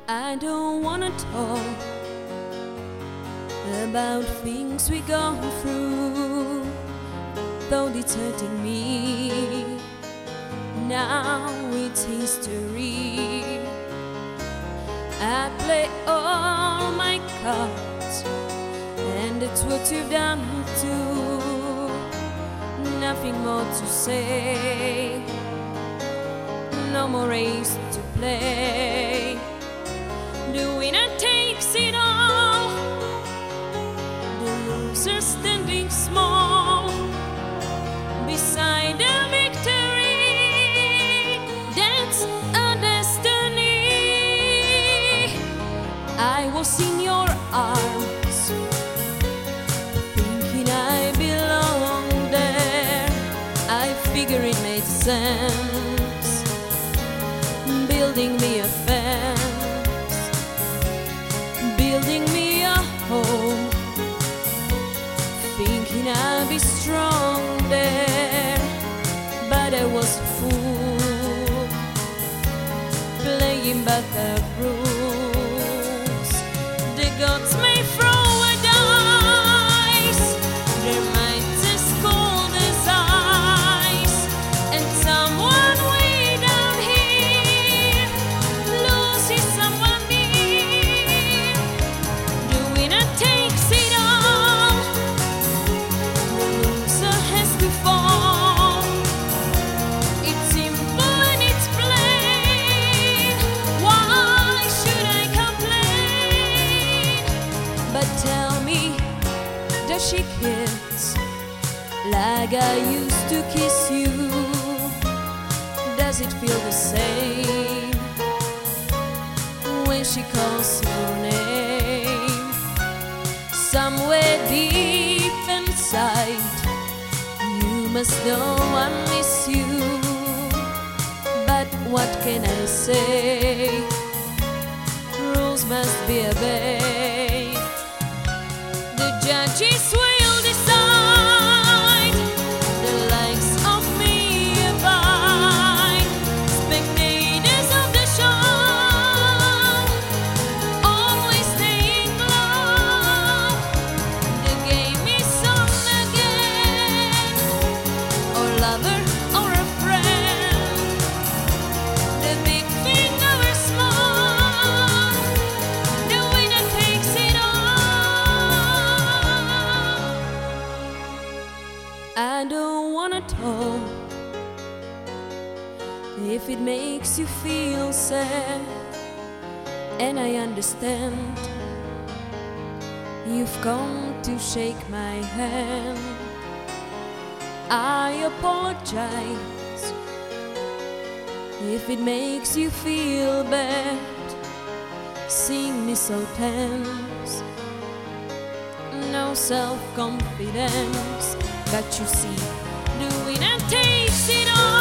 I don't wanna talk about things we go through, though it's hurting me. Now it's history. I play all my cards, and it's what you've done too. Nothing more to say, no more race to play. The winner takes it all, the loser standing small beside the victory. That's a destiny. I was in your arms, thinking I belonged there. I figured it made sense, building me a fence, building me a home, thinking I'd be strong there. But I was a fool, playing by the rules. The gods may throw a dice, their minds as cold as ice, and someone way down here loses someone near. The winner takes it all, the loser has to fall. It's simple and it's plain. Why should I complain? But tell me, does she kiss like I used to kiss you? Does it feel the same when she calls your name? Somewhere deep inside, you must know I miss you. But what can I say? Rules must be obeyed. The judges will decide, the likes of me abide. Spectators of the show always staying low. The game is on again, or lover or a friend. The big finger or small, the winner takes it all. I don't wanna talk if it makes you feel sad, and I understand you've come to shake my hand. I apologize if it makes you feel bad, seeing me so tense, no self-confidence. But you see, the winner takes it all.